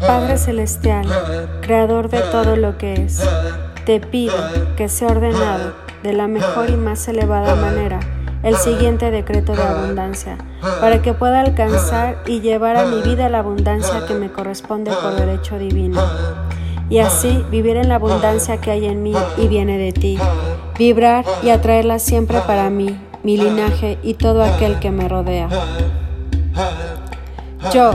Padre Celestial, Creador de todo lo que es, te pido que sea ordenado de la mejor y más elevada manera el siguiente decreto de abundancia, para que pueda alcanzar y llevar a mi vida la abundancia que me corresponde por derecho divino, y así vivir en la abundancia que hay en mí y viene de ti, vibrar y atraerla siempre para mí, mi linaje y todo aquel que me rodea. Yo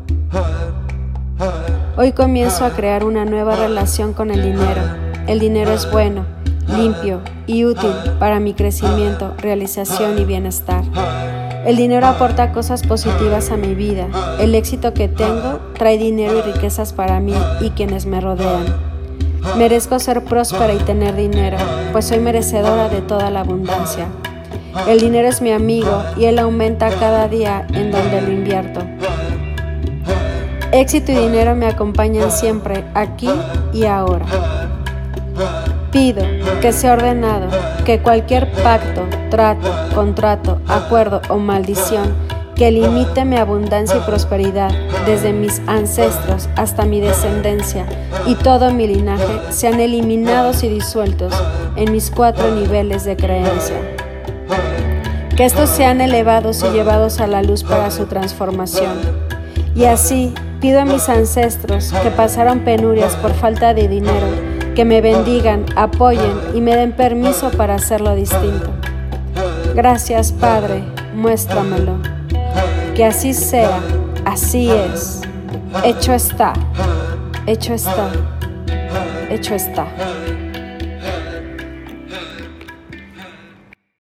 hoy comienzo a crear una nueva relación con el dinero. El dinero es bueno, limpio y útil para mi crecimiento, realización y bienestar. El dinero aporta cosas positivas a mi vida. El éxito que tengo trae dinero y riquezas para mí y quienes me rodean. Merezco ser próspera y tener dinero, pues soy merecedora de toda la abundancia. El dinero es mi amigo y él aumenta cada día en donde lo invierto. Éxito y dinero me acompañan siempre, aquí y ahora. Pido que sea ordenado que cualquier pacto, trato, contrato, acuerdo o maldición que limite mi abundancia y prosperidad desde mis ancestros hasta mi descendencia y todo mi linaje sean eliminados y disueltos en mis 4 niveles de creencia. Que estos sean elevados y llevados a la luz para su transformación. Y así pido a mis ancestros que pasaron penurias por falta de dinero, que me bendigan, apoyen y me den permiso para hacerlo distinto. Gracias, Padre, muéstramelo. Que así sea, así es. Hecho está, hecho está, hecho está.